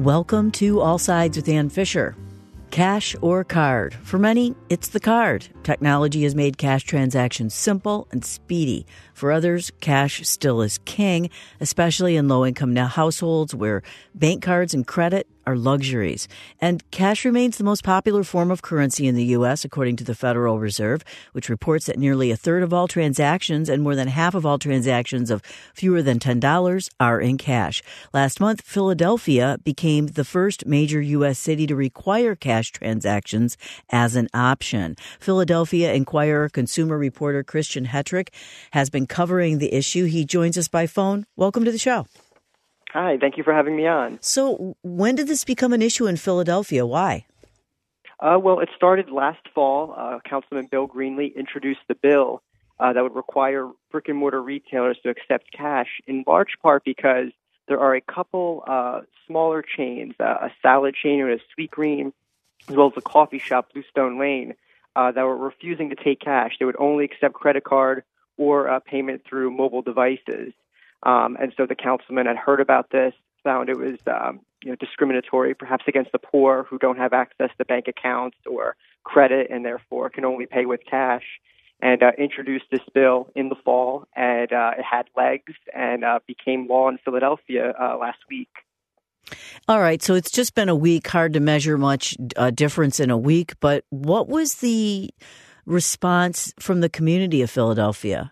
Welcome to All Sides with Ann Fisher. Cash or card? For many, it's the card. Technology has made cash transactions simple and speedy. For others, cash still is king, especially in low-income households where bank cards and credit are luxuries. And cash remains the most popular form of currency in the U.S., according to the Federal Reserve, which reports that nearly a third of all transactions and more than half of all transactions of fewer than $10 are in cash. Last month, Philadelphia became the first major U.S. city to require cash transactions as an option. Philadelphia Inquirer consumer reporter Christian Hetrick has been covering the issue. He joins us by phone. Welcome to the show. Hi, thank you for having me on. So when did this become an issue in Philadelphia? Why? Well, it started last fall. Councilman Bill Greenlee introduced the bill that would require brick-and-mortar retailers to accept cash, in large part because there are a couple smaller chains, a salad chain and a Sweetgreen, as well as a coffee shop, Bluestone Lane, that were refusing to take cash. They would only accept credit card or payment through mobile devices. And so the councilman had heard about this, found it was discriminatory, perhaps against the poor who don't have access to bank accounts or credit and therefore can only pay with cash, and introduced this bill in the fall. And it had legs and became law in Philadelphia last week. All right, so it's just been a week, hard to measure much difference in a week, but what was the response from the community of Philadelphia?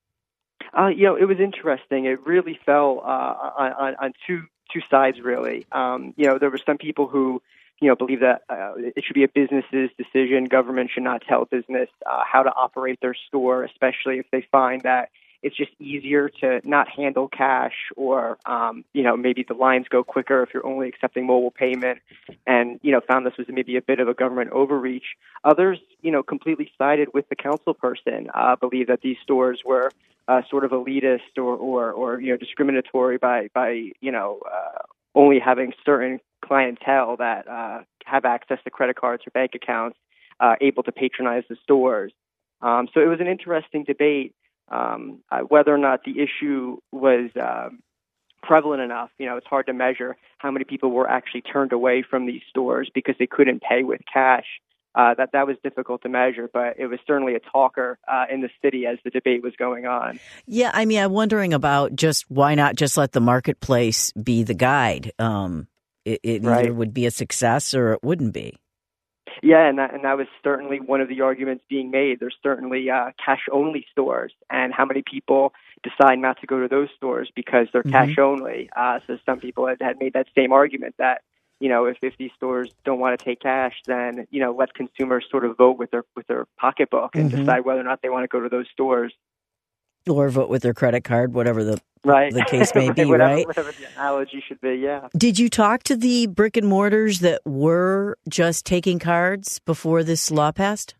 It was interesting. It really fell on two sides, really. There were some people who, believe that it should be a business's decision. Government should not tell business how to operate their store, especially if they find that it's just easier to not handle cash or, maybe the lines go quicker if you're only accepting mobile payment, and, found this was maybe a bit of a government overreach. Others, completely sided with the council person, believe that these stores were sort of elitist or discriminatory by only having certain clientele that have access to credit cards or bank accounts able to patronize the stores. So it was an interesting debate whether or not the issue was prevalent enough. It's hard to measure how many people were actually turned away from these stores because they couldn't pay with cash. That was difficult to measure, but it was certainly a talker in the city as the debate was going on. Yeah, I'm wondering about just why not just let the marketplace be the guide? It right. Either would be a success or it wouldn't be. Yeah, and that was certainly one of the arguments being made. There's certainly cash-only stores, and how many people decide not to go to those stores because they're cash-only. So some people had made that same argument that, if these stores don't want to take cash, then, let consumers sort of vote with their pocketbook and decide whether or not they want to go to those stores. Or vote with their credit card, whatever the case may be, right? Whatever the analogy should be, yeah. Did you talk to the brick and mortars that were just taking cards before this law passed?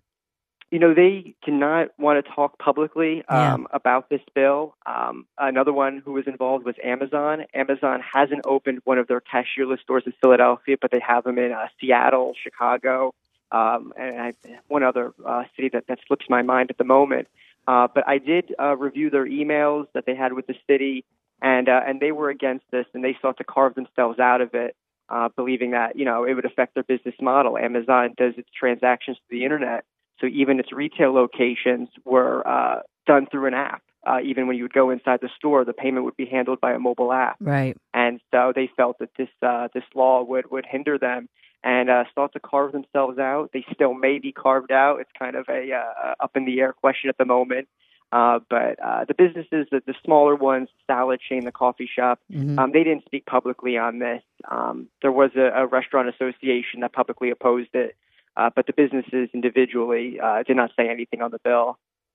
They cannot want to talk publicly about this bill. Another one who was involved was Amazon. Amazon hasn't opened one of their cashierless stores in Philadelphia, but they have them in Seattle, Chicago, and one other city that slips my mind at the moment. But I did review their emails that they had with the city, and they were against this, and they sought to carve themselves out of it, believing that, it would affect their business model. Amazon does its transactions through the internet. So even its retail locations were done through an app. Even when you would go inside the store, the payment would be handled by a mobile app. Right. And so they felt that this law would hinder them and sought to carve themselves out. They still may be carved out. It's kind of a up in the air question at the moment. But the businesses, the smaller ones, salad chain, the coffee shop, they didn't speak publicly on this. There was a restaurant association that publicly opposed it. But the businesses individually did not say anything on the bill.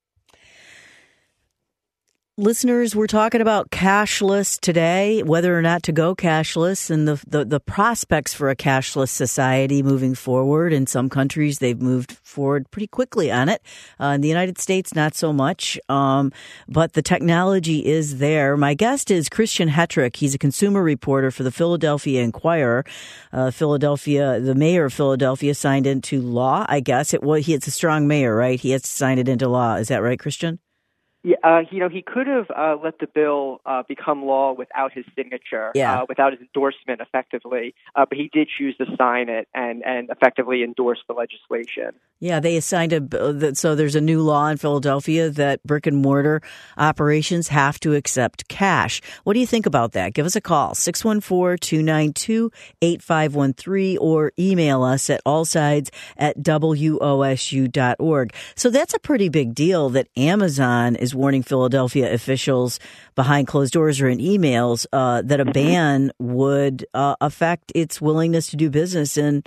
Listeners, we're talking about cashless today, whether or not to go cashless, and the prospects for a cashless society moving forward. In some countries, they've moved forward pretty quickly on it. In the United States, not so much, but the technology is there. My guest is Christian Hetrick. He's a consumer reporter for the Philadelphia Inquirer. The mayor of Philadelphia signed into law, I guess. It's a strong mayor, right? He has to sign it into law. Is that right, Christian? Yeah, he could have let the bill become law without his signature, Yeah. without his endorsement, effectively. But he did choose to sign it and effectively endorse the legislation. Yeah, they assigned so there's a new law in Philadelphia that brick and mortar operations have to accept cash. What do you think about that? Give us a call, 614-292-8513, or email us at allsides@wosu.org. So that's a pretty big deal that Amazon is warning Philadelphia officials behind closed doors or in emails that a ban would affect its willingness to do business in,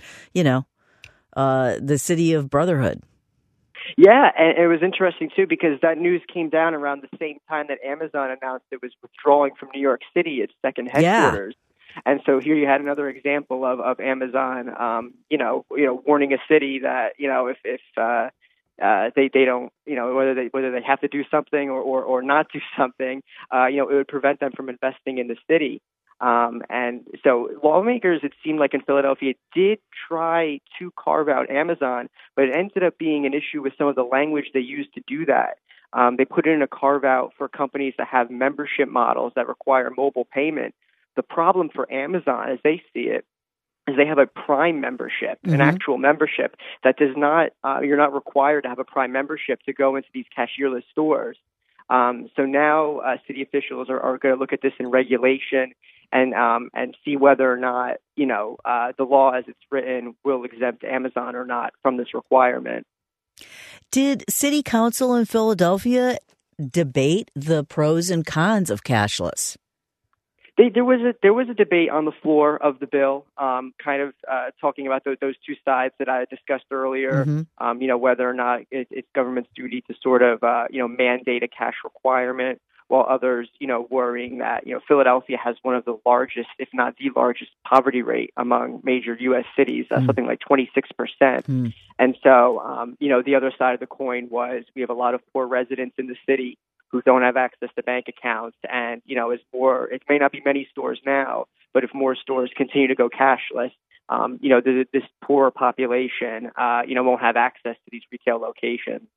the city of Brotherhood. Yeah, and it was interesting, too, because that news came down around the same time that Amazon announced it was withdrawing from New York City, its second headquarters. Yeah. And so here you had another example of Amazon, warning a city that, if they don't, whether they have to do something or not do something, it would prevent them from investing in the city. And so lawmakers, it seemed like in Philadelphia, did try to carve out Amazon, but it ended up being an issue with some of the language they used to do that. They put in a carve out for companies that have membership models that require mobile payment. The problem for Amazon, as they see it, is they have a Prime membership, an actual membership that does not, you're not required to have a Prime membership to go into these cashierless stores. So now city officials are going to look at this in regulation and see whether or not, the law as it's written will exempt Amazon or not from this requirement. Did City Council in Philadelphia debate the pros and cons of cashless? There was a debate on the floor of the bill, talking about those two sides that I discussed earlier. Whether or not it's government's duty to sort of mandate a cash requirement, while others worrying that Philadelphia has one of the largest, if not the largest, poverty rate among major U.S. cities, something like 26%. And so the other side of the coin was we have a lot of poor residents in the city who don't have access to bank accounts, and it may not be many stores now, but if more stores continue to go cashless, this poor population won't have access to these retail locations.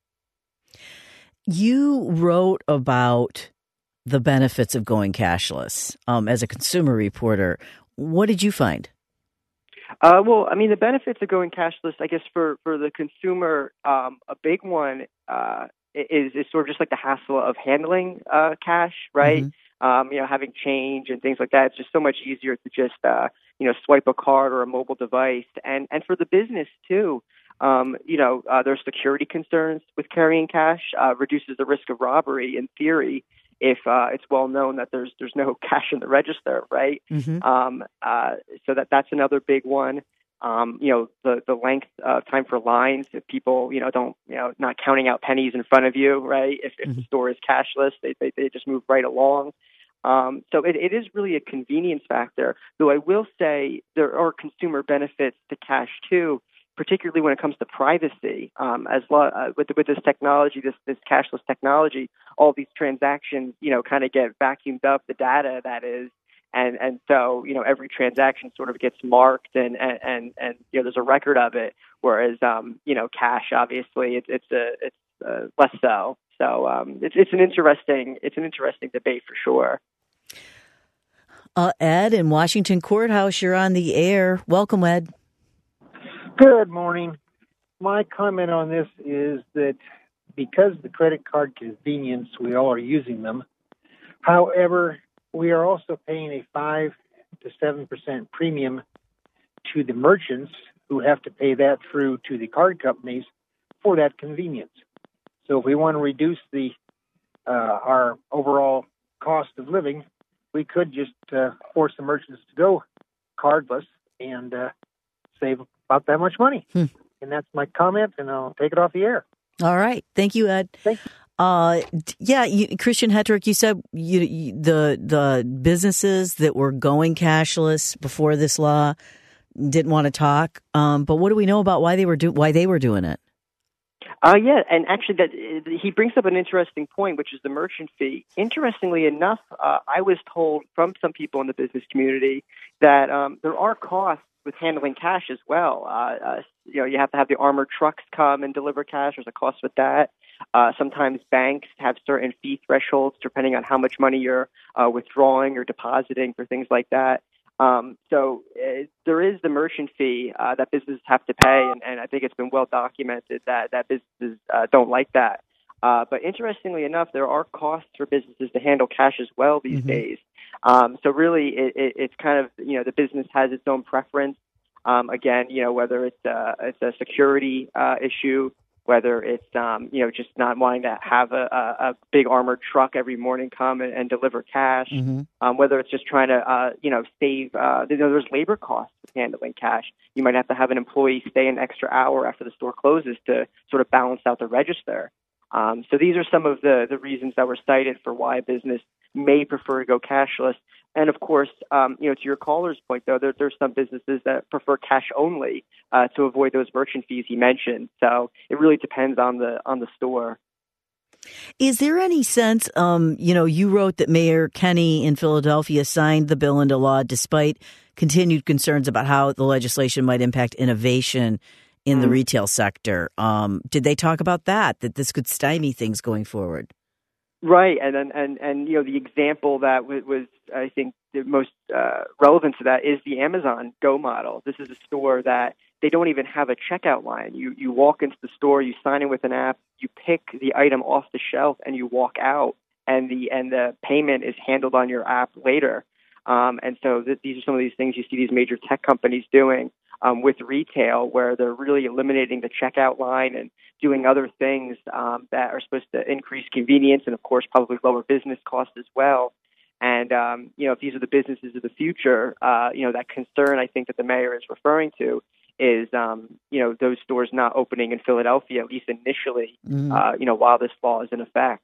You wrote about the benefits of going cashless as a consumer reporter. What did you find? The benefits of going cashless, I guess, for the consumer, a big one is sort of just like the hassle of handling cash, right? Having change and things like that. It's just so much easier to just swipe a card or a mobile device, and for the business too. There's security concerns with carrying cash. Reduces the risk of robbery in theory if it's well known that there's no cash in the register, right? So that's another big one. The length of time for lines, if people, don't, not counting out pennies in front of you, right? If the store is cashless, they just move right along. So it is really a convenience factor, though I will say there are consumer benefits to cash too, particularly when it comes to privacy. With this technology, this cashless technology, all these transactions, kind of get vacuumed up, the data that is. And so, every transaction sort of gets marked and there's a record of it. Whereas, cash, obviously, it's less so. So, it's an interesting debate for sure. Ed in Washington Courthouse, you're on the air. Welcome, Ed. Good morning. My comment on this is that because of the credit card convenience, we all are using them. However, we are also paying a 5 to 7% premium to the merchants who have to pay that through to the card companies for that convenience. So if we want to reduce our overall cost of living, we could just force the merchants to go cardless and save about that much money. And that's my comment, and I'll take it off the air. All right. Thank you, Ed. Thank you. Christian Hetrick, you said the businesses that were going cashless before this law didn't want to talk. But what do we know about why they were doing it? And actually, that he brings up an interesting point, which is the merchant fee. Interestingly enough, I was told from some people in the business community that there are costs with handling cash as well. You have to have the armored trucks come and deliver cash. There's a cost with that. Sometimes banks have certain fee thresholds depending on how much money you're withdrawing or depositing for things like that. There is the merchant fee that businesses have to pay, and I think it's been well documented that businesses don't like that. But interestingly enough, there are costs for businesses to handle cash as well these days. So really, it's kind of, the business has its own preference. Again, whether it's a security issue, whether it's just not wanting to have a big armored truck every morning come and deliver cash, whether it's just trying to save. There's labor costs with handling cash. You might have to have an employee stay an extra hour after the store closes to sort of balance out the register. So these are some of the reasons that were cited for why a business may prefer to go cashless. And of course, to your caller's point, though, there's some businesses that prefer cash only to avoid those merchant fees he mentioned. So it really depends on the store. Is there any sense, you wrote that Mayor Kenney in Philadelphia signed the bill into law despite continued concerns about how the legislation might impact innovation in the retail sector. Did they talk about that this could stymie things going forward? Right, and the example that was I think the most relevant to that is the Amazon Go model. This is a store that they don't even have a checkout line. You walk into the store, you sign in with an app, you pick the item off the shelf, and you walk out, and the payment is handled on your app later. And so these are some of these things you see these major tech companies doing with retail, where they're really eliminating the checkout line and doing other things that are supposed to increase convenience and, of course, probably lower business costs as well. And, if these are the businesses of the future, that concern I think that the mayor is referring to is, those stores not opening in Philadelphia, at least initially, while this law is in effect.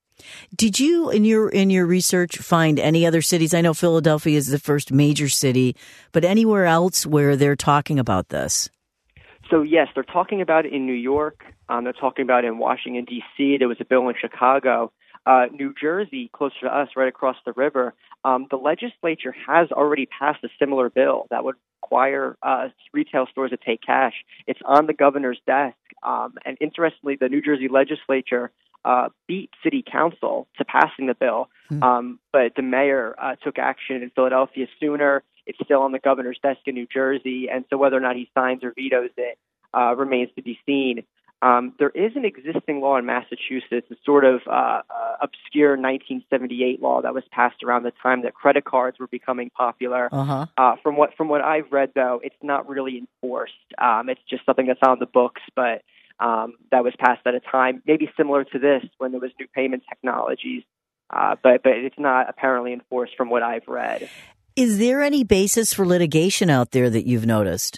Did you, in your research, find any other cities? I know Philadelphia is the first major city, but anywhere else where they're talking about this? So, yes, they're talking about it in New York. They're talking about it in Washington, D.C. There was a bill in Chicago. New Jersey, closer to us, right across the river, the legislature has already passed a similar bill that would require retail stores to take cash. It's on the governor's desk. And interestingly, the New Jersey legislature beat city council to passing the bill, but the mayor took action in Philadelphia sooner. It's still on the governor's desk in New Jersey, and so whether or not he signs or vetoes it remains to be seen. There is an existing law in Massachusetts, a sort of obscure 1978 law that was passed around the time that credit cards were becoming popular. From what I've read, though, it's not really enforced. It's just something that's on the books, but that was passed at a time maybe similar to this when there was new payment technologies, but it's not apparently enforced from what I've read. Is there any basis for litigation out there that you've noticed?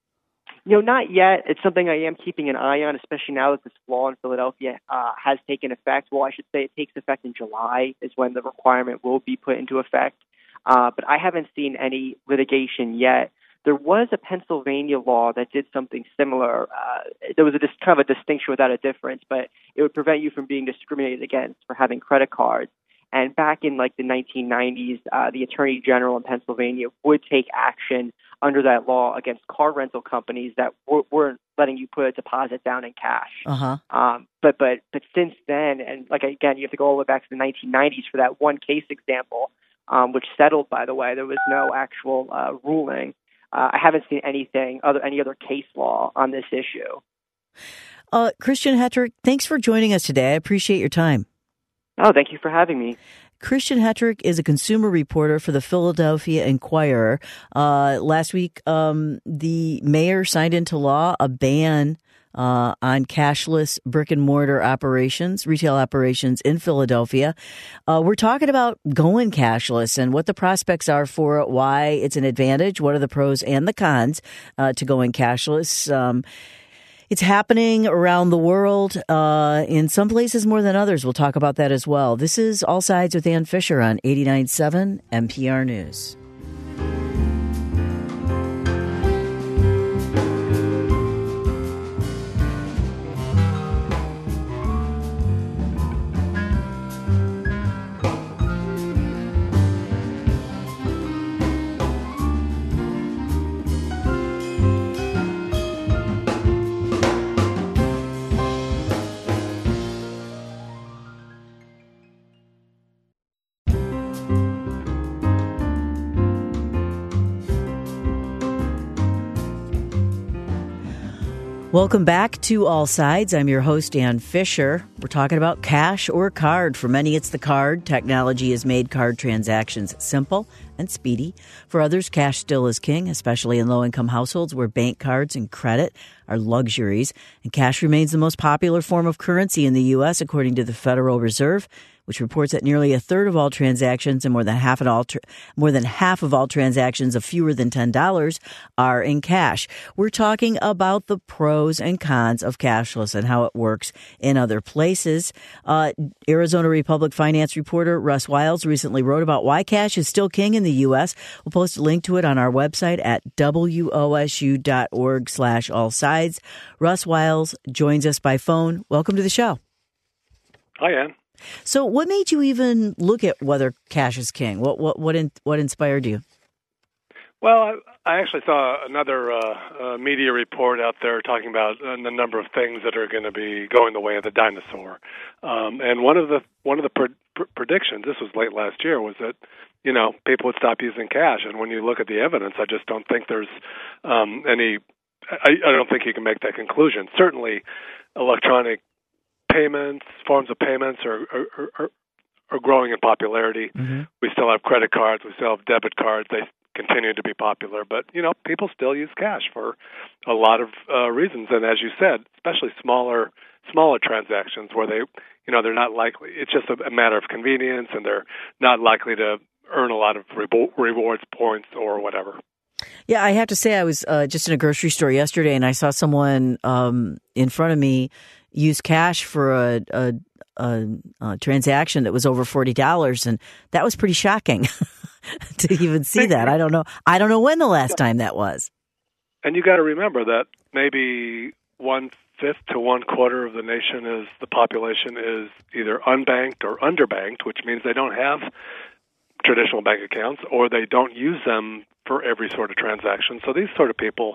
Not yet. It's something I am keeping an eye on, especially now that this law in Philadelphia has taken effect. Well, I should say it takes effect in July is when the requirement will be put into effect. But I haven't seen any litigation yet. There was a Pennsylvania law that did something similar. There was kind of a distinction without a difference, but it would prevent you from being discriminated against for having credit cards. And back in the 1990s, the Attorney General in Pennsylvania would take action under that law against car rental companies that weren't letting you put a deposit down in cash. But since then, and again, you have to go all the way back to the 1990s for that one case example, which settled, by the way. There was no actual ruling. I haven't seen any other case law on this issue. Christian Hetrick, thanks for joining us today. I appreciate your time. Oh, thank you for having me. Christian Hetrick is a consumer reporter for the Philadelphia Inquirer. Last week, the mayor signed into law a ban on cashless brick-and-mortar operations, retail operations in Philadelphia. We're talking about going cashless and what the prospects are for it, why it's an advantage, what are the pros and the cons to going cashless. It's happening around the world, in some places more than others. We'll talk about that as well. This is All Sides with Ann Fisher on 89.7 NPR News. Welcome back to All Sides. I'm your host, Ann Fisher. We're talking about cash or card. For many, it's the card. Technology has made card transactions simple and speedy. For others, cash still is king, especially in low-income households where bank cards and credit are luxuries. And cash remains the most popular form of currency in the U.S., according to the Federal Reserve, which reports that nearly a third of all transactions and more than half of all transactions of fewer than $10 are in cash. We're talking about the pros and cons of cashless and how it works in other places. Arizona Republic finance reporter Russ Wiles recently wrote about why cash is still king in the U.S. We'll post a link to it on our website at wosu.org/allsides. Russ Wiles joins us by phone. Welcome to the show. Hi, Ann. So what made you even look at whether cash is king? What inspired you? Well, I actually saw another media report out there talking about the number of things that are going to be going the way of the dinosaur. And one of the predictions, this was late last year, was that people would stop using cash. And when you look at the evidence, I just don't think there's any. I don't think you can make that conclusion. Certainly, electronic forms of payments are growing in popularity. Mm-hmm. We still have credit cards. We still have debit cards. They continue to be popular. But, people still use cash for a lot of reasons. And as you said, especially smaller transactions where they're not likely. It's just a matter of convenience, and they're not likely to earn a lot of rewards points or whatever. Yeah, I have to say I was just in a grocery store yesterday, and I saw someone in front of me use cash for a transaction that was over $40, and that was pretty shocking to even see that. I don't know when the last time that was. And you got to remember that maybe 1/5 to 1/4 of the population is either unbanked or underbanked, which means they don't have traditional bank accounts or they don't use them for every sort of transaction. So these sort of people,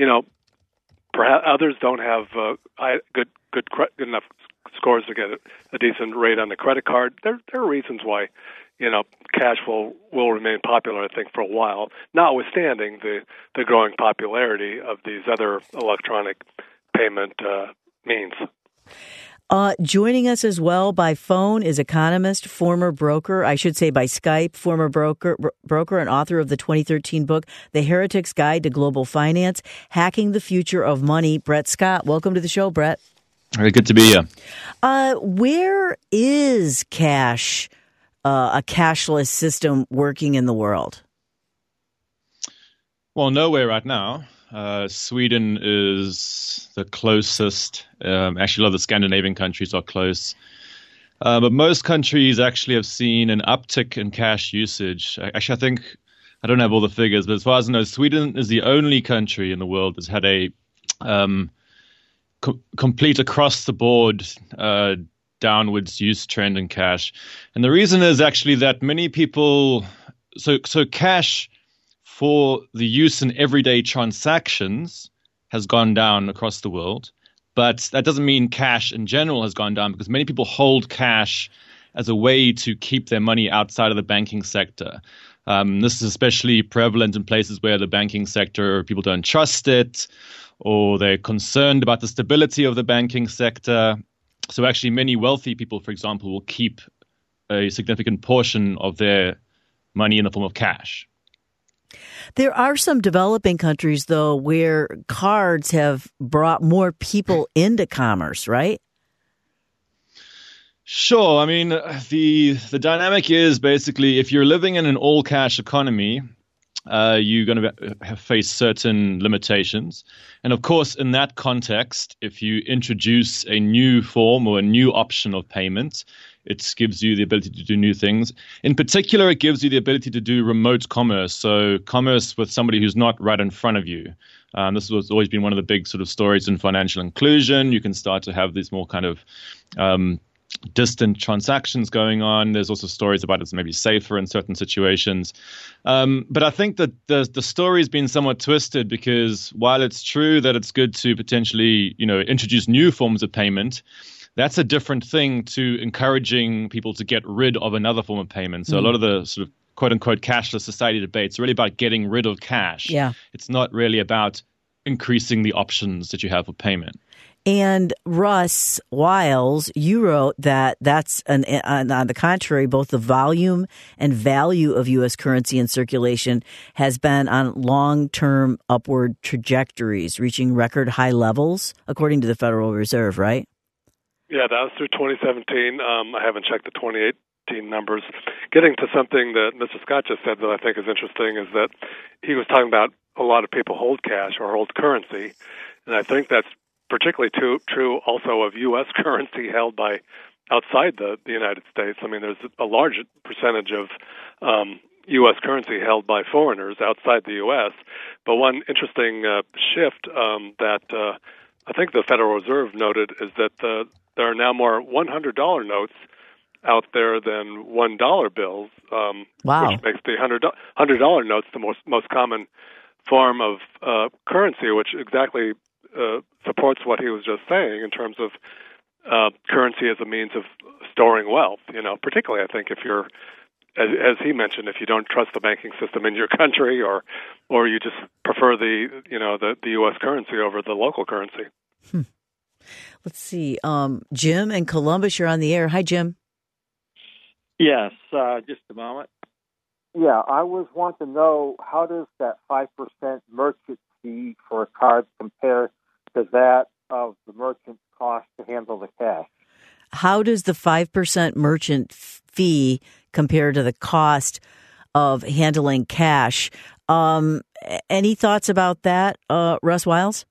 perhaps others don't have good enough scores to get a decent rate on the credit card. There are reasons why, cash will remain popular, I think, for a while, notwithstanding the growing popularity of these other electronic payment means. Joining us as well by phone is economist, former broker, I should say by Skype, former broker and author of the 2013 book, The Heretic's Guide to Global Finance, Hacking the Future of Money, Brett Scott. Welcome to the show, Brett. Very good to be here. Where is cash, a cashless system working in the world? Well, nowhere right now. Sweden is the closest. Actually, a lot of the Scandinavian countries are close. But most countries actually have seen an uptick in cash usage. Actually, I think, I don't have all the figures, but as far as I know, Sweden is the only country in the world that's had a complete across-the-board downwards use trend in cash. And the reason is actually that many people, so cash for the use in everyday transactions has gone down across the world. But that doesn't mean cash in general has gone down, because many people hold cash as a way to keep their money outside of the banking sector. This is especially prevalent in places where the banking sector, people don't trust it, or they're concerned about the stability of the banking sector. So actually many wealthy people, for example, will keep a significant portion of their money in the form of cash. There are some developing countries, though, where cards have brought more people into commerce, right? Sure. I mean, the dynamic is basically if you're living in an all-cash economy, you're going to face certain limitations. And of course, in that context, if you introduce a new form or a new option of payment, it gives you the ability to do new things. In particular, it gives you the ability to do remote commerce, so commerce with somebody who's not right in front of you. This has always been one of the big sort of stories in financial inclusion. You can start to have these more kind of distant transactions going on. There's also stories about it's maybe safer in certain situations. But I think that the story has been somewhat twisted, because while it's true that it's good to potentially, introduce new forms of payment, that's a different thing to encouraging people to get rid of another form of payment. So a lot of the sort of quote unquote cashless society debates are really about getting rid of cash. Yeah. It's not really about increasing the options that you have for payment. And Russ Wiles, you wrote that that's on the contrary, both the volume and value of U.S. currency in circulation has been on long-term upward trajectories, reaching record high levels, according to the Federal Reserve, right? Yeah, that was through 2017. I haven't checked the 2018 numbers. Getting to something that Mr. Scott just said that I think is interesting is that he was talking about a lot of people hold cash or hold currency, and I think that's particularly true also of U.S. currency held by outside the United States. I mean, there's a large percentage of U.S. currency held by foreigners outside the U.S. But one interesting shift that I think the Federal Reserve noted is that there are now more $100 notes out there than $1 bills, wow. which makes the $100 notes the most common form of currency, which exactly supports what he was just saying in terms of currency as a means of storing wealth. You know, particularly I think if you're, as he mentioned, if you don't trust the banking system in your country, or you just prefer the U.S. currency over the local currency. Let's see, Jim in Columbus, you're on the air. Hi, Jim. Yes, just a moment. Yeah, I was wanting to know, how does that 5% merchant fee for a card compare to that of the merchant's cost to handle the cash? How does the 5% merchant fee compare to the cost of handling cash? Any thoughts about that, Russ Wiles?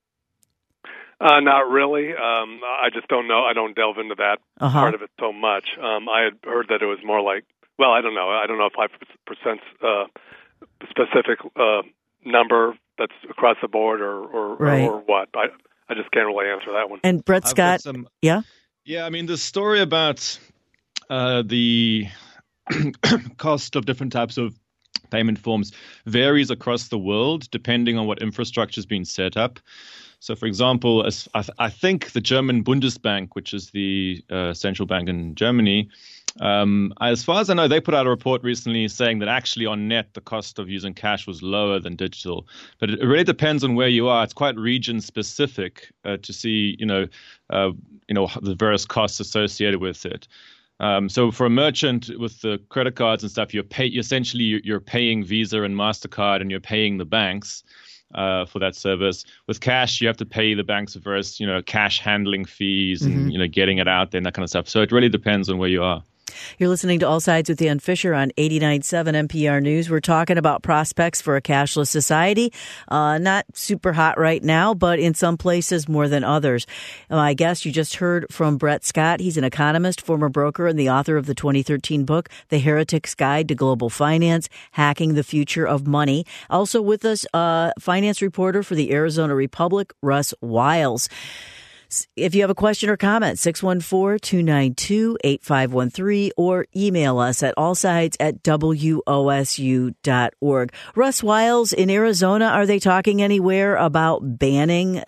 Not really. I just don't know. I don't delve into that part of it so much. I had heard that it was more like, well, I don't know. I don't know if 5% specific number that's across the board or what. I just can't really answer that one. And Brett Scott, yeah? Yeah, I mean, the story about the cost of different types of payment forms varies across the world depending on what infrastructure is being set up. So, for example, I think the German Bundesbank, which is the central bank in Germany, as far as I know, they put out a report recently saying that actually on net, the cost of using cash was lower than digital. But it really depends on where you are. It's quite region specific to see, the various costs associated with it. So for a merchant with the credit cards and stuff, you're paying Visa and MasterCard, and you're paying the banks for that service. With cash, you have to pay the banks for various, cash handling fees and, getting it out there and that kind of stuff. So it really depends on where you are. You're listening to All Sides with Dan Fisher on 89.7 NPR News. We're talking about prospects for a cashless society. Not super hot right now, but in some places more than others. I guess you just heard from Brett Scott. He's an economist, former broker, and the author of the 2013 book, The Heretic's Guide to Global Finance, Hacking the Future of Money. Also with us, finance reporter for the Arizona Republic, Russ Wiles. If you have a question or comment, 614-292-8513 or email us at allsides@wosu.org. Russ Wiles, in Arizona, are they talking anywhere about banning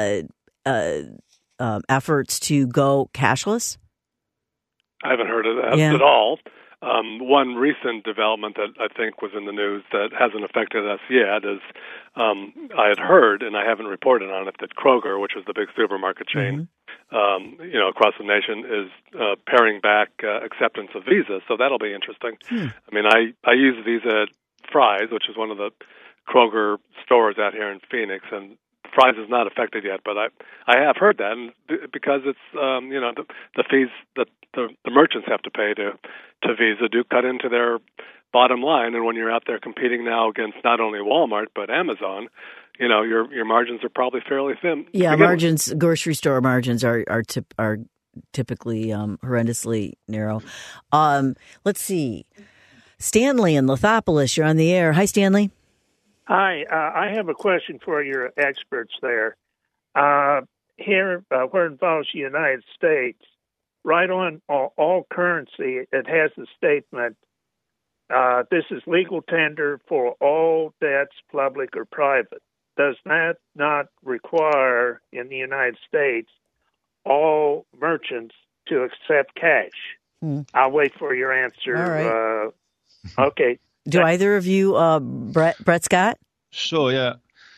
efforts to go cashless? I haven't heard of that at all. One recent development that I think was in the news that hasn't affected us yet is I had heard, and I haven't reported on it, that Kroger, which is the big supermarket chain, across the nation, is paring back acceptance of Visa. So that'll be interesting. I mean, I use Visa at Fry's, which is one of the Kroger stores out here in Phoenix, and Fry's is not affected yet, but I have heard that, and because it's the fees that the merchants have to pay to Visa do cut into their bottom line, and when you're out there competing now against not only Walmart but Amazon, your margins are probably fairly thin. Yeah, margins, grocery store margins are typically horrendously narrow. Let's see, Stanley in Lithopolis, you're on the air. Hi, Stanley. Hi, I have a question for your experts there. Here, where it involves the United States, right on all currency, it has the statement, this is legal tender for all debts, public or private. Does that not require, in the United States, all merchants to accept cash? I'll wait for your answer. All right. Okay. Do either of you, Brett Scott? Sure, yeah.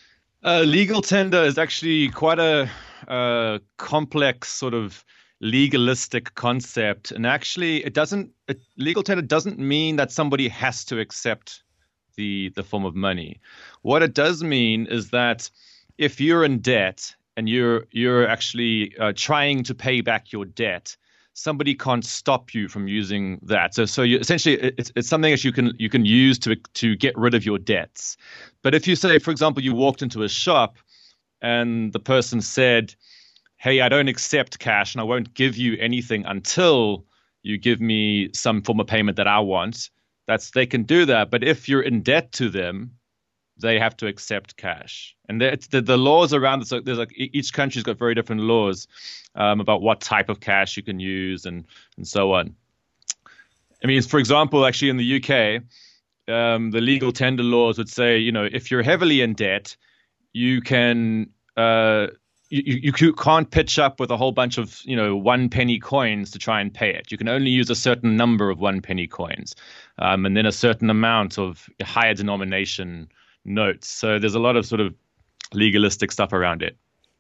Legal tender is actually quite a complex sort of legalistic concept, and actually legal tender doesn't mean that somebody has to accept the form of money. What it does mean is that if you're in debt and you're actually trying to pay back your debt, somebody can't stop you from using that. So you, essentially, it's something that you can use to get rid of your debts. But if you say, for example, you walked into a shop and the person said, "Hey, I don't accept cash and I won't give you anything until you give me some form of payment that I want," they can do that. But if you're in debt to them, they have to accept cash. And the laws around it, so there's each country's got very different laws about what type of cash you can use and so on. I mean, for example, actually in the UK, the legal tender laws would say, if you're heavily in debt, you can you can't pitch up with a whole bunch of 1 penny coins to try and pay it. You can only use a certain number of 1 penny coins, and then a certain amount of higher denomination notes. So there's a lot of sort of legalistic stuff around it.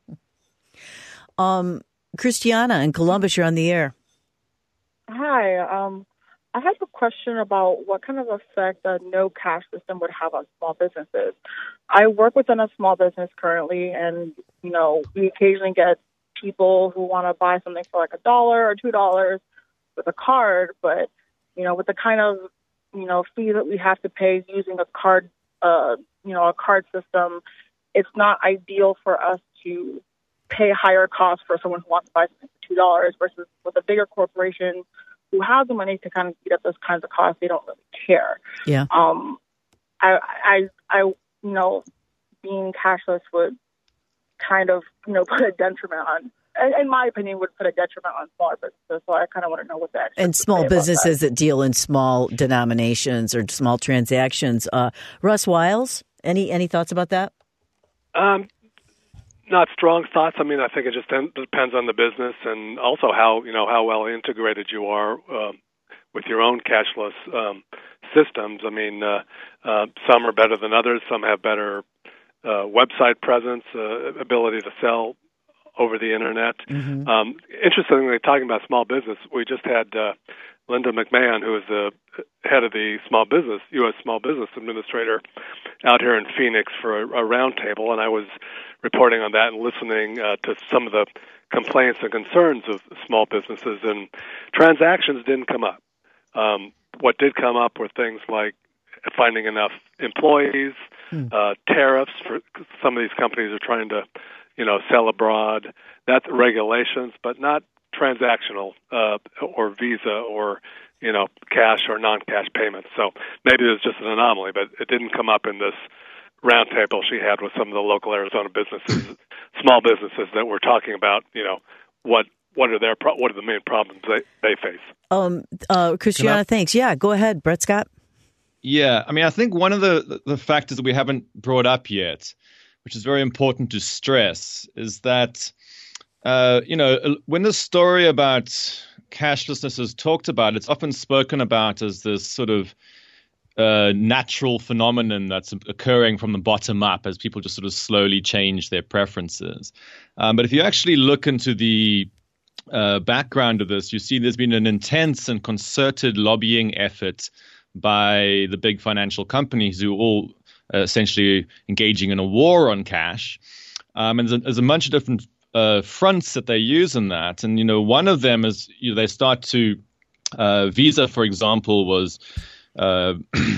Christiana in Columbus, you're on the air. Hi. I have a question about what kind of effect a no cash system would have on small businesses. I work within a small business currently, and we occasionally get people who want to buy something for like $1 or $2 with a card, but with the kind of fee that we have to pay using a card, a card system, it's not ideal for us to pay higher costs for someone who wants to buy something for $2 versus with a bigger corporation who has the money to kind of eat up those kinds of costs. They don't really care. Yeah. I being cashless would kind of, put a detriment on, in my opinion, would put a detriment on smaller businesses. So I kind of want to know what that. And small businesses that deal in small denominations or small transactions. Russ Wiles, any thoughts about that? Not strong thoughts. I mean, I think it just depends on the business and also how well integrated you are with your own cashless systems. I mean, some are better than others. Some have better website presence, ability to sell over the internet. Mm-hmm. Interestingly, talking about small business, we just had Linda McMahon, who is the head of the U.S. Small Business Administrator, out here in Phoenix for a roundtable, and I was reporting on that and listening to some of the complaints and concerns of small businesses, and transactions didn't come up. What did come up were things like finding enough employees, tariffs for some of these companies are trying to, sell abroad. That's regulations, but not transactional or Visa or cash or non-cash payments. So maybe it was just an anomaly, but it didn't come up in this roundtable she had with some of the local Arizona businesses, small businesses that were talking about, what are the main problems they face. Christiana, thanks. Yeah, go ahead, Brett Scott. Yeah, I mean, I think one of the factors that we haven't brought up yet, which is very important to stress, is that when the story about cashlessness is talked about, it's often spoken about as this sort of natural phenomenon that's occurring from the bottom up as people just sort of slowly change their preferences. But if you actually look into the background of this, you see there's been an intense and concerted lobbying effort by the big financial companies who all essentially engaging in a war on cash. And there's a bunch of different fronts that they use in that. And, one of them is they start to Visa, for example, was we're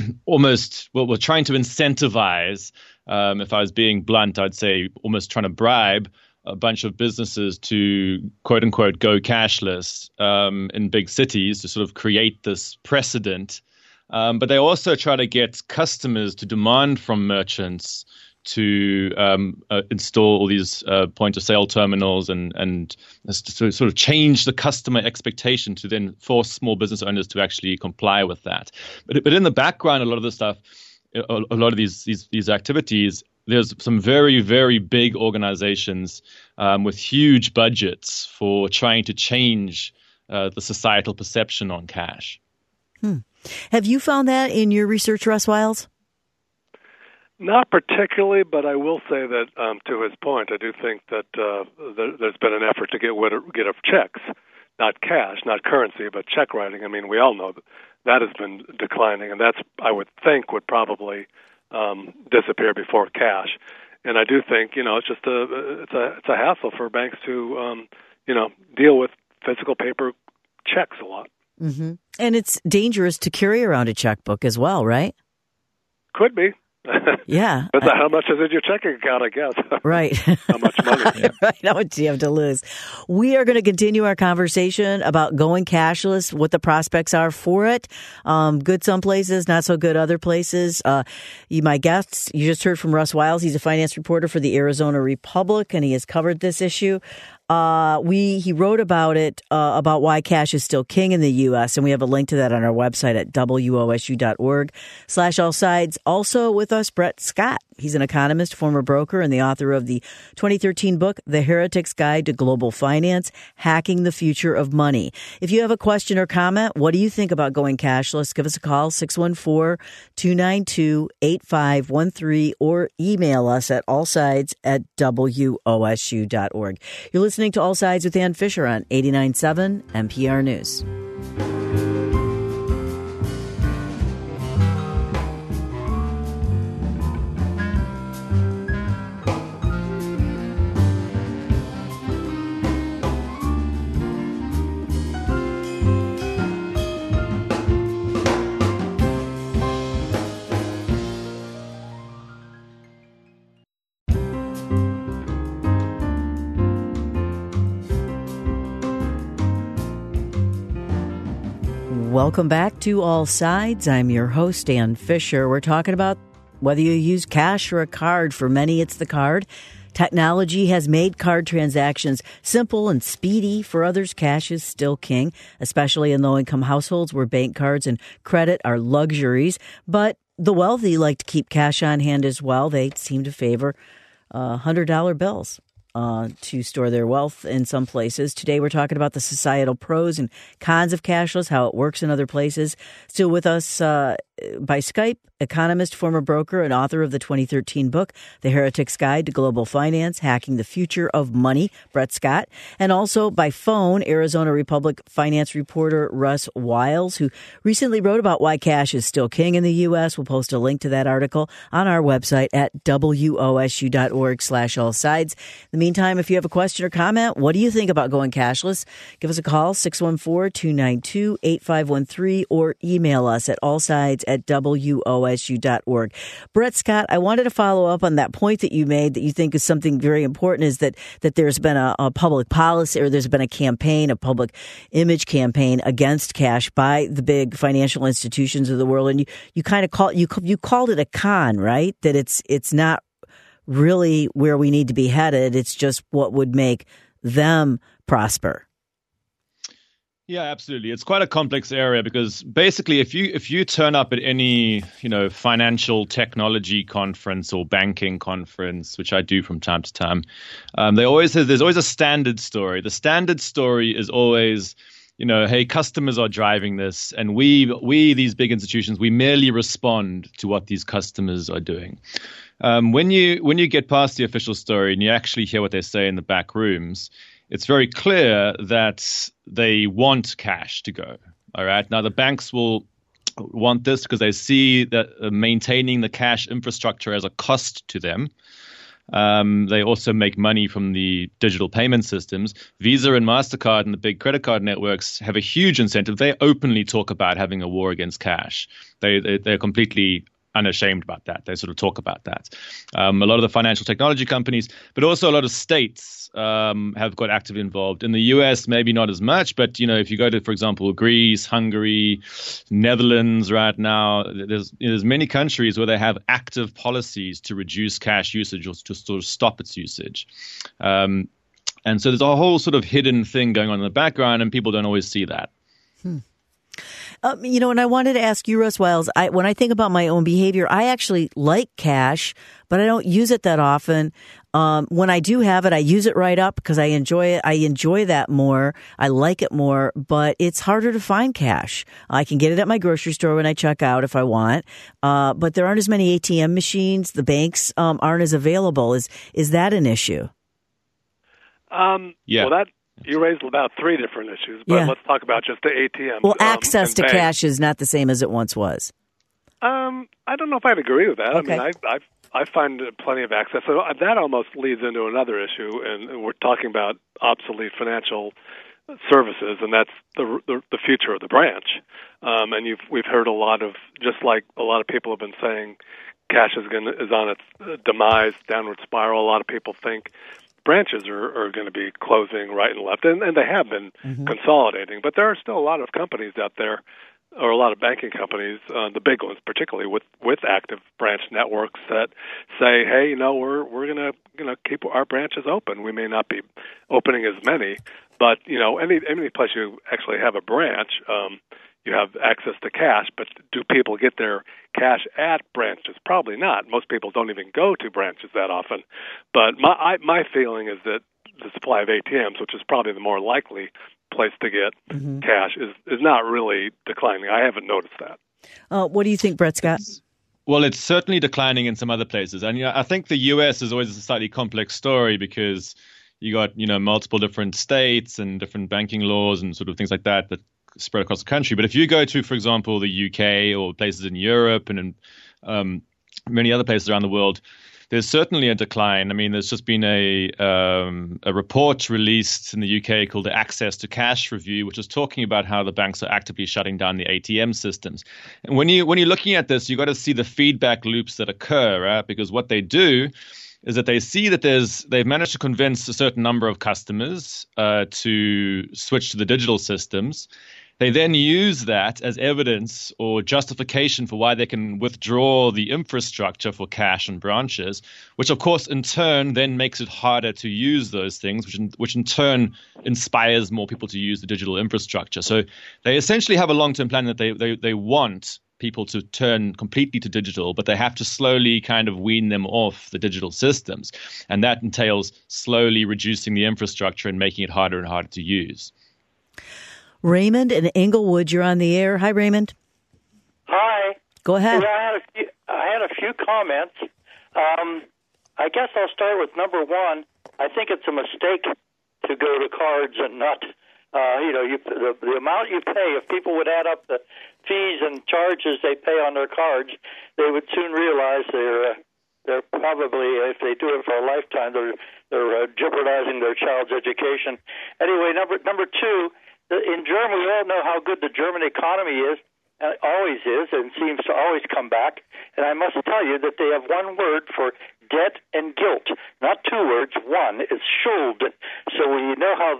trying to incentivize, if I was being blunt, I'd say almost trying to bribe a bunch of businesses to, quote unquote, go cashless in big cities to sort of create this precedent. But they also try to get customers to demand from merchants to install all these point-of-sale terminals and to sort of change the customer expectation to then force small business owners to actually comply with that. But in the background, a lot of the stuff, a lot of these activities, there's some very, very big organizations with huge budgets for trying to change the societal perception on cash. Have you found that in your research, Russ Wiles? Not particularly, but I will say that to his point, I do think that there's been an effort to get rid of checks, not cash, not currency, but check writing. I mean, we all know that has been declining, and that's, I would think, would probably disappear before cash. And I do think, it's just it's a hassle for banks to deal with physical paper checks a lot. Mm-hmm. And it's dangerous to carry around a checkbook as well, right? Could be. Yeah. But how much is in your checking account, I guess? Right. How much money? Yeah. Right. How much do you have to lose? We are going to continue our conversation about going cashless, what the prospects are for it. Good some places, not so good other places. My guests, you just heard from Russ Wiles. He's a finance reporter for the Arizona Republic, and he has covered this issue. He wrote about it, about why cash is still king in the U.S., and we have a link to that on our website at wosu.org/allsides. Also with us, Brett Scott. He's an economist, former broker, and the author of the 2013 book, The Heretic's Guide to Global Finance, Hacking the Future of Money. If you have a question or comment, what do you think about going cashless? Give us a call, 614-292-8513, or email us at allsides@wosu.org. You're listening to All Sides with Ann Fisher on 89.7 NPR News. Welcome back to All Sides. I'm your host, Ann Fisher. We're talking about whether you use cash or a card. For many, it's the card. Technology has made card transactions simple and speedy. For others, cash is still king, especially in low-income households where bank cards and credit are luxuries. But the wealthy like to keep cash on hand as well. They seem to favor $100 bills to store their wealth in some places. Today, we're talking about the societal pros and cons of cashless, how it works in other places. Still with us by Skype, economist, former broker, and author of the 2013 book, The Heretic's Guide to Global Finance, Hacking the Future of Money, Brett Scott. And also by phone, Arizona Republic finance reporter Russ Wiles, who recently wrote about why cash is still king in the U.S. We'll post a link to that article on our website at wosu.org/allsides. In the meantime, if you have a question or comment, what do you think about going cashless? Give us a call, 614-292-8513, or email us at allsides@wosu.org. Brett Scott, I wanted to follow up on that point that you made that you think is something very important, is that there's been a public policy, or there's been a campaign, a public image campaign against cash by the big financial institutions of the world. And you kind of called it a con, right? That it's not really where we need to be headed. It's just what would make them prosper. Yeah, absolutely. It's quite a complex area because basically if you turn up at any, financial technology conference or banking conference, which I do from time to time, there's always a standard story. The standard story is always, hey, customers are driving this, and we these big institutions, we merely respond to what these customers are doing. When you get past the official story and you actually hear what they say in the back rooms, it's very clear that they want cash to go. All right. Now, the banks will want this because they see that maintaining the cash infrastructure as a cost to them. They also make money from the digital payment systems. Visa and MasterCard and the big credit card networks have a huge incentive. They openly talk about having a war against cash. They're completely unashamed about that. They sort of talk about that. A lot of the financial technology companies, but also a lot of states have got actively involved. In the US, maybe not as much, but if you go to, for example, Greece, Hungary, Netherlands right now, there's many countries where they have active policies to reduce cash usage or to sort of stop its usage. And so there's a whole sort of hidden thing going on in the background, and people don't always see that. And I wanted to ask you, Russ Wiles, when I think about my own behavior, I actually like cash, but I don't use it that often. When I do have it, I use it right up because I enjoy it. I enjoy that more. I like it more, but it's harder to find cash. I can get it at my grocery store when I check out if I want, but there aren't as many ATM machines. The banks aren't as available. Is that an issue? Yeah. Well, you raised about three different issues, but let's talk about just the ATM. Well, access to cash is not the same as it once was. I don't know if I'd agree with that. Okay. I mean, I find plenty of access. So that almost leads into another issue, and we're talking about obsolete financial services, and that's the future of the branch. And we've heard a lot of, just like a lot of people have been saying, cash is on its demise, downward spiral. A lot of people think branches are going to be closing right and left, and they have been consolidating. But there are still a lot of companies out there, or a lot of banking companies, the big ones particularly, with active branch networks that say, hey, we're going to keep our branches open. We may not be opening as many, but any place you actually have a branch, you have access to cash. But do people get their cash at branches? Probably not. Most people don't even go to branches that often. But my feeling is that the supply of ATMs, which is probably the more likely place to get cash, is not really declining. I haven't noticed that. What do you think, Brett Scott? Well, it's certainly declining in some other places. And I think the U.S. is always a slightly complex story because you got, multiple different states and different banking laws and sort of things like that spread across the country. But if you go to, for example, the UK or places in Europe and in many other places around the world, there's certainly a decline. I mean, there's just been a report released in the UK called the Access to Cash Review, which is talking about how the banks are actively shutting down the ATM systems. And when you're looking at this, you've got to see the feedback loops that occur, right? Because what they do is that they see that they've managed to convince a certain number of customers to switch to the digital systems. They then use that as evidence or justification for why they can withdraw the infrastructure for cash and branches, which of course in turn then makes it harder to use those things, which in turn inspires more people to use the digital infrastructure. So they essentially have a long-term plan that they want people to turn completely to digital, but they have to slowly kind of wean them off the digital systems. And that entails slowly reducing the infrastructure and making it harder and harder to use. Raymond in Englewood, you're on the air. Hi, Raymond. Hi. Go ahead. I had a few comments. I guess I'll start with number one. I think it's a mistake to go to cards and not, the amount you pay. If people would add up the fees and charges they pay on their cards, they would soon realize they're probably, if they do it for a lifetime, they're jeopardizing their child's education. Anyway, number two. In Germany, we all know how good the German economy is, and it always is, and seems to always come back. And I must tell you that they have one word for debt and guilt, not two words. One is Schuld. So you know how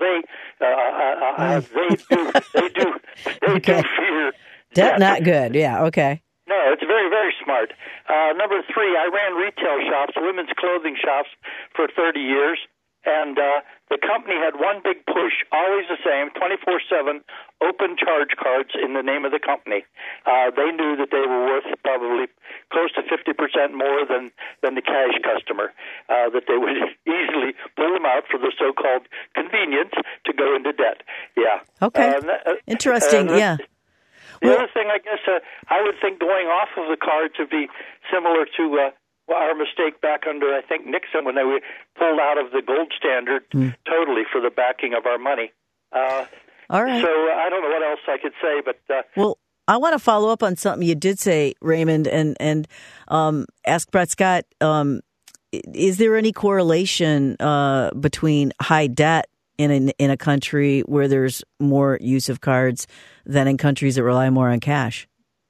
they do fear debt. Not good. Yeah. Okay. No, it's very, very smart. Number three, I ran retail shops, women's clothing shops, for 30 years. And the company had one big push, always the same, 24/7, open charge cards in the name of the company. They knew that they were worth probably close to 50% more than the cash customer, that they would easily pull them out for the so-called convenience to go into debt. Yeah. Okay. Interesting, yeah. The other thing, I guess, I would think going off of the cards would be similar to our mistake back under, I think, Nixon, when they were pulled out of the gold standard totally for the backing of our money. All right. So I don't know what else I could say, but... Well, I want to follow up on something you did say, Raymond, and ask Brett Scott, is there any correlation between high debt in a country where there's more use of cards than in countries that rely more on cash?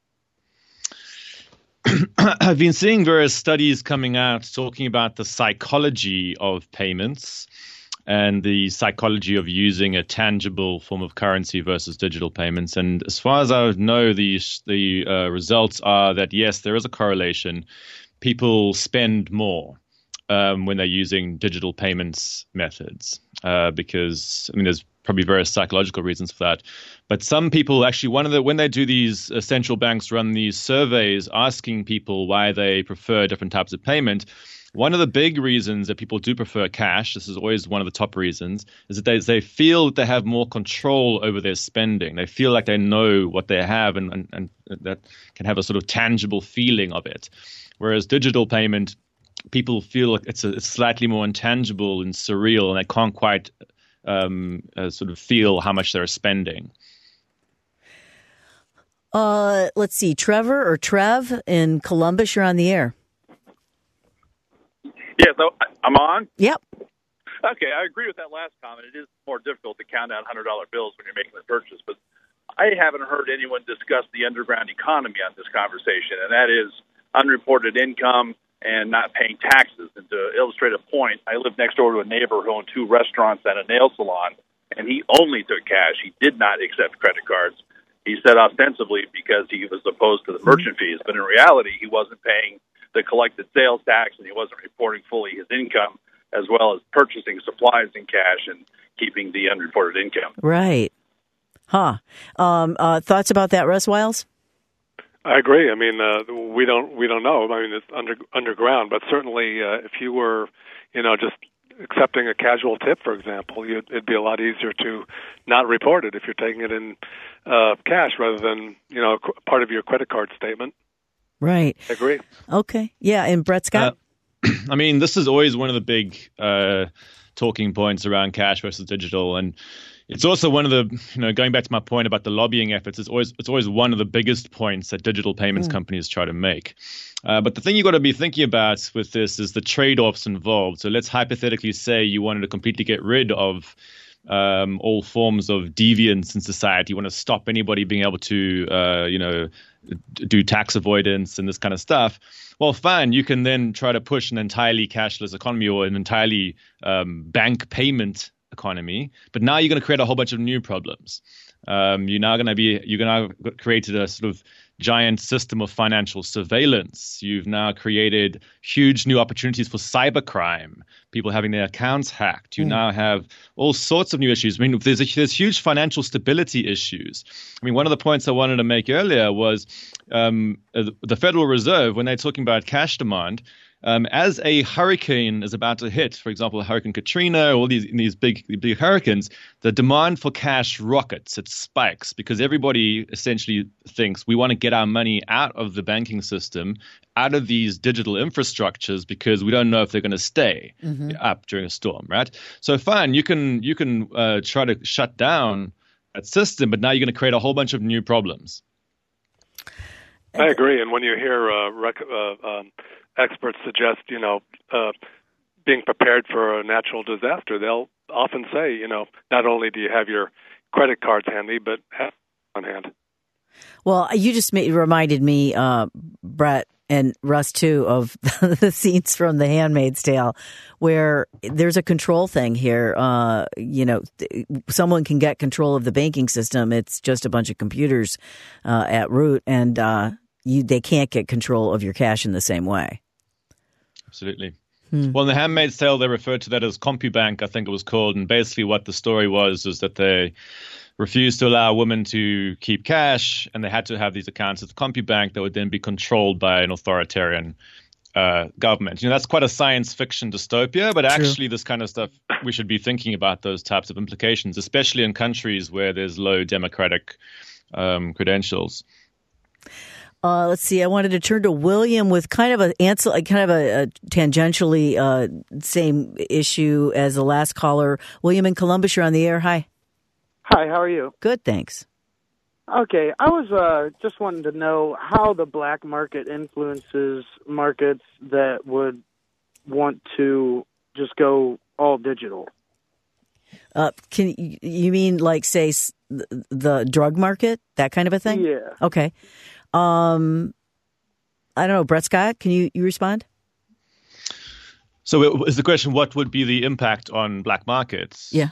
I've been seeing various studies coming out talking about the psychology of payments and the psychology of using a tangible form of currency versus digital payments. And as far as I know, the results are that, yes, there is a correlation. People spend more when they're using digital payments methods because, there's probably various psychological reasons for that. But some people actually, when they do these central banks run these surveys asking people why they prefer different types of payment, one of the big reasons that people do prefer cash, this is always one of the top reasons, is that they feel that they have more control over their spending. They feel like they know what they have and that can have a sort of tangible feeling of it. Whereas digital payment, people feel like it's slightly more intangible and surreal, and they can't quite sort of feel how much they're spending. Let's see, Trevor or Trev in Columbus, you're on the air. Yeah, so I'm on? Yep. Okay, I agree with that last comment. It is more difficult to count out $100 bills when you're making the purchase, but I haven't heard anyone discuss the underground economy on this conversation, and that is unreported income and not paying taxes. And to illustrate a point, I live next door to a neighbor who owned 2 restaurants and a nail salon, and he only took cash. He did not accept credit cards. He said ostensibly because he was opposed to the merchant fees, but in reality, he wasn't paying the collected sales tax, and he wasn't reporting fully his income, as well as purchasing supplies in cash and keeping the unreported income. Right. Huh. Thoughts about that, Russ Wiles? I agree. I mean, we don't know. I mean, it's underground, but certainly if you were, just accepting a casual tip, for example, it'd be a lot easier to not report it if you're taking it in cash rather than, part of your credit card statement. Right. I agree. Okay. Yeah. And Brett Scott? I mean, this is always one of the big talking points around cash versus digital. And it's also one of the, going back to my point about the lobbying efforts, it's always one of the biggest points that digital payments companies try to make. But the thing you got to be thinking about with this is the trade-offs involved. So let's hypothetically say you wanted to completely get rid of all forms of deviance in society. You want to stop anybody being able to, do tax avoidance and this kind of stuff. Well, fine, you can then try to push an entirely cashless economy or an entirely bank payment economy. But now you're going to create a whole bunch of new problems. You're now created a sort of giant system of financial surveillance. You've now created huge new opportunities for cybercrime, people having their accounts hacked. You now have all sorts of new issues. I mean, there's huge financial stability issues. I mean, one of the points I wanted to make earlier was the Federal Reserve, when they're talking about cash demand, as a hurricane is about to hit, for example, Hurricane Katrina, all these big hurricanes, the demand for cash rockets. It spikes because everybody essentially thinks we want to get our money out of the banking system, out of these digital infrastructures, because we don't know if they're going to stay up during a storm, right? So fine, you can try to shut down that system, but now you're going to create a whole bunch of new problems. I agree. And when you hear experts suggest, being prepared for a natural disaster, they'll often say, not only do you have your credit cards handy, but have on hand. Well, you just reminded me, Brett and Russ, too, of the scenes from The Handmaid's Tale, where there's a control thing here. Someone can get control of the banking system. It's just a bunch of computers at root, and they can't get control of your cash in the same way. Absolutely. Well, in The Handmaid's Tale, they referred to that as CompuBank, I think it was called. And basically what the story was is that they refused to allow women to keep cash, and they had to have these accounts at the CompuBank that would then be controlled by an authoritarian government. That's quite a science fiction dystopia, but actually this kind of stuff, we should be thinking about those types of implications, especially in countries where there's low democratic credentials. Let's see. I wanted to turn to William with kind of a tangentially same issue as the last caller. William in Columbus, you're on the air. Hi. Hi. How are you? Good, thanks. Okay. I was just wanting to know how the black market influences markets that would want to just go all digital. Can you mean like, say, the drug market, that kind of a thing? Yeah. Okay. I don't know, Brett Scott, can you respond? So is the question, what would be the impact on black markets? Yeah.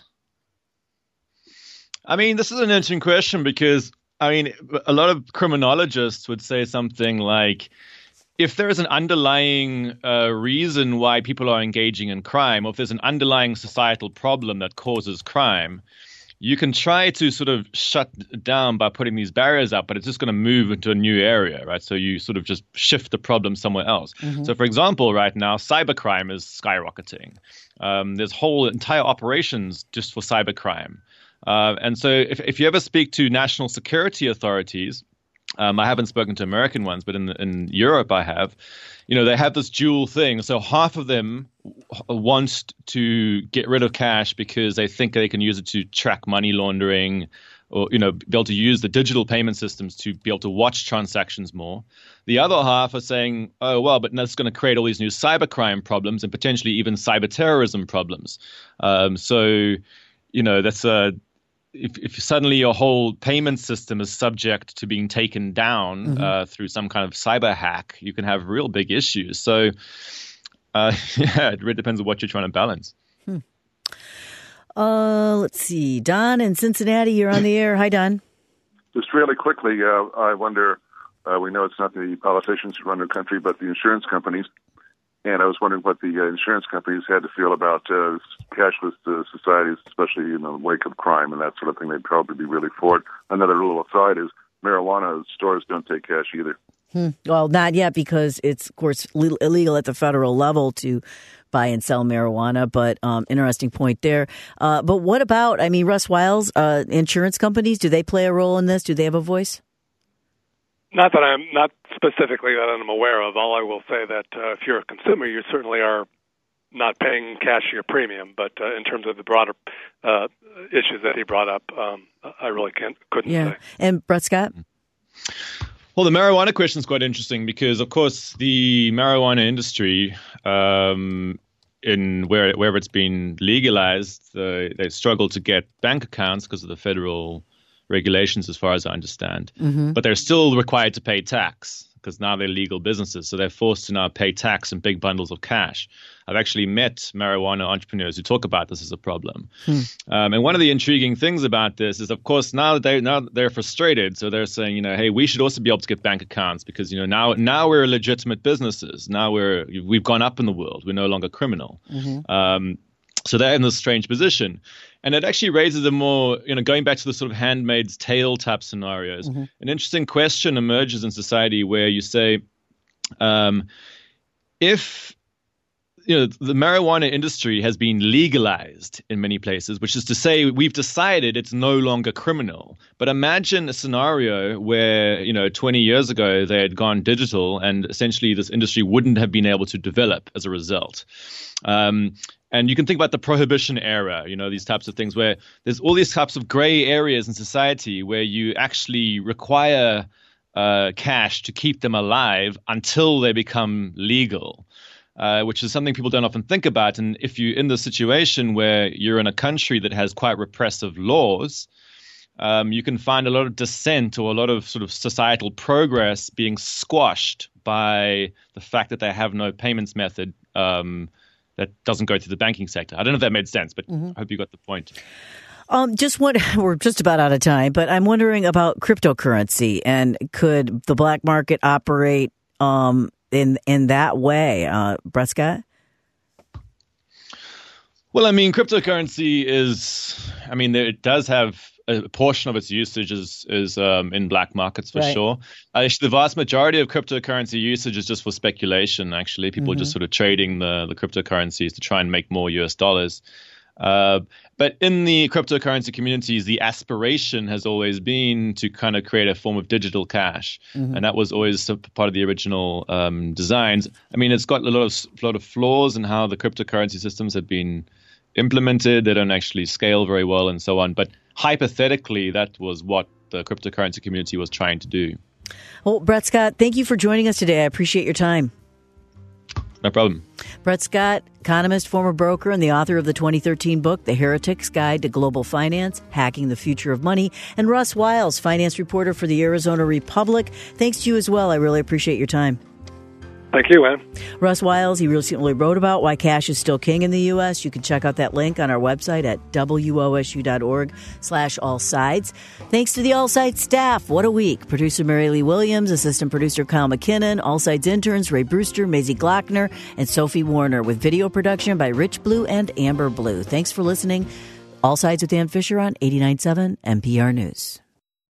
I mean, this is an interesting question because, a lot of criminologists would say something like, if there is an underlying reason why people are engaging in crime, or if there's an underlying societal problem that causes crime, you can try to sort of shut down by putting these barriers up, but it's just going to move into a new area, right? So you sort of just shift the problem somewhere else. So, for example, right now, cybercrime is skyrocketing. There's whole entire operations just for cybercrime. And so if you ever speak to national security authorities, I haven't spoken to American ones, but in Europe I have, they have this dual thing. So half of them want to get rid of cash because they think they can use it to track money laundering or, be able to use the digital payment systems to be able to watch transactions more. The other half are saying, oh, well, but that's going to create all these new cybercrime problems and potentially even cyber terrorism problems. So, that's if suddenly your whole payment system is subject to being taken down through some kind of cyber hack, you can have real big issues. So, it really depends on what you're trying to balance. Let's see. Don in Cincinnati, you're on the air. Hi, Don. Just really quickly, I wonder, we know it's not the politicians who run the country, but the insurance companies. And I was wondering what the insurance companies had to feel about cashless societies, especially in the wake of crime and that sort of thing. They'd probably be really for it. Another little aside is marijuana stores don't take cash either. Well, not yet because it's, of course, illegal at the federal level to buy and sell marijuana. But interesting point there. But what about, Russ Wiles, insurance companies, do they play a role in this? Do they have a voice? Not specifically that I'm aware of. All I will say that if you're a consumer, you certainly are not paying cash your premium. But in terms of the broader issues that he brought up, I really couldn't say. And Brett Scott? Well, the marijuana question is quite interesting because, of course, the marijuana industry, in wherever it's been legalized, they struggle to get bank accounts because of the federal regulations, as far as I understand. But they're still required to pay tax because now they're legal businesses. So they're forced to now pay tax in big bundles of cash. I've actually met marijuana entrepreneurs who talk about this as a problem. And one of the intriguing things about this is, of course, now they're frustrated. So they're saying, hey, we should also be able to get bank accounts because, now we're legitimate businesses. Now we've gone up in the world. We're no longer criminal. So they're in this strange position. And it actually raises a more, going back to the sort of Handmaid's Tale type scenarios, an interesting question emerges in society where you say, if the marijuana industry has been legalized in many places, which is to say we've decided it's no longer criminal. But imagine a scenario where, 20 years ago they had gone digital and essentially this industry wouldn't have been able to develop as a result. And you can think about the Prohibition era, these types of things where there's all these types of gray areas in society where you actually require cash to keep them alive until they become legal, which is something people don't often think about. And if you're in the situation where you're in a country that has quite repressive laws, you can find a lot of dissent or a lot of sort of societal progress being squashed by the fact that they have no payments method that doesn't go to the banking sector. I don't know if that made sense, but I hope you got the point. We're just about out of time, but I'm wondering about cryptocurrency and could the black market operate in that way? Brett Scott? Well, cryptocurrency it does have a portion of its usage is in black markets for sure. Actually, the vast majority of cryptocurrency usage is just for speculation, actually. People are just sort of trading the cryptocurrencies to try and make more US dollars. But in the cryptocurrency communities, the aspiration has always been to kind of create a form of digital cash. And that was always part of the original designs. It's got a lot of flaws in how the cryptocurrency systems have been implemented. They don't actually scale very well and so on. But hypothetically, that was what the cryptocurrency community was trying to do. Well, Brett Scott, thank you for joining us today. I appreciate your time. No problem. Brett Scott, economist, former broker, and the author of the 2013 book, The Heretic's Guide to Global Finance, Hacking the Future of Money, and Russ Wiles, finance reporter for the Arizona Republic. Thanks to you as well. I really appreciate your time. Thank you, Ann. Russ Wiles, he recently wrote about why cash is still king in the U.S. You can check out that link on our website at wosu.org/allsides. Thanks to the All Sides staff. What a week. Producer Mary Lee Williams, assistant producer Kyle McKinnon, All Sides interns Ray Brewster, Maisie Glockner, and Sophie Warner, with video production by Rich Blue and Amber Blue. Thanks for listening. All Sides with Dan Fisher on 89.7 NPR News.